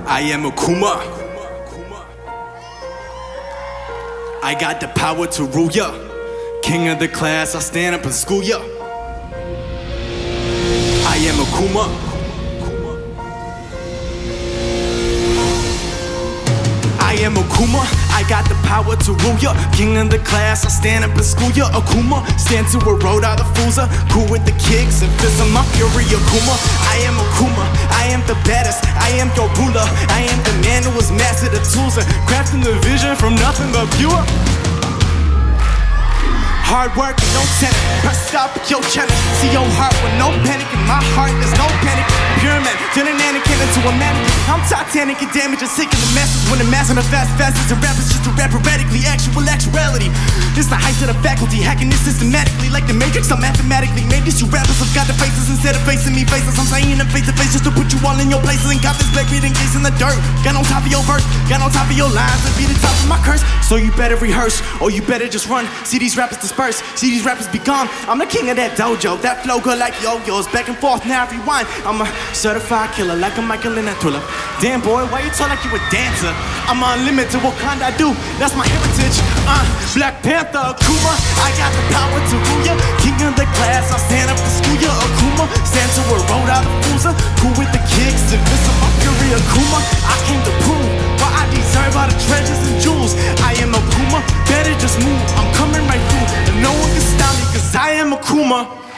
I am Akuma. I got the power to rule ya. King of the class, I stand up and school ya. I am Akuma. I am Akuma, I got the power to rule ya. King of the class, I stand up and school ya. Akuma, stand to a road out of Fusa. Cool with the kicks and fist of my fury. Akuma, I am Akuma, I am the baddest, I am your ruler. I am the man who was mastered the tools and crafting the vision from nothing but pure hard work and no tenant. Press up your channel. See your heart with no panic. In my heart there's no panic. Pure man, turn an Anakin into a mannequin. I'm Titanic and damage and sick in the masses. When the mass on the fast is a rappers just to rap erratically. Actuality. This the height of the faculty. Hacking this systematically like the Matrix. I'm mathematically made these two rappers have got the faces instead of facing me faces. I'm saying them face to face just to put you all in your places. And got this black reading case in the dirt. Got on top of your verse, got on top of your lines and be the top of my curse. So you better rehearse or you better just run. See these rappers disperse. See these rappers be gone. I'm the king of that dojo. That flow go like yo-yos. Back and forth, now rewind. I'm a certified killer like a Michael in that thriller. Damn boy, why you talk like you a dancer? I'm unlimited, what kind I do? That's my heritage. Black Panther, Akuma. I got the power to rule ya. King of the class, I stand up to school ya. Akuma, stand to a road out of Fusa. Cool with the kicks, invisible my fury. Akuma, I came to prove why I deserve all the treasures and jewels. I am Akuma, better just move. I'm coming right through, and no one can stop me, cause I am Akuma.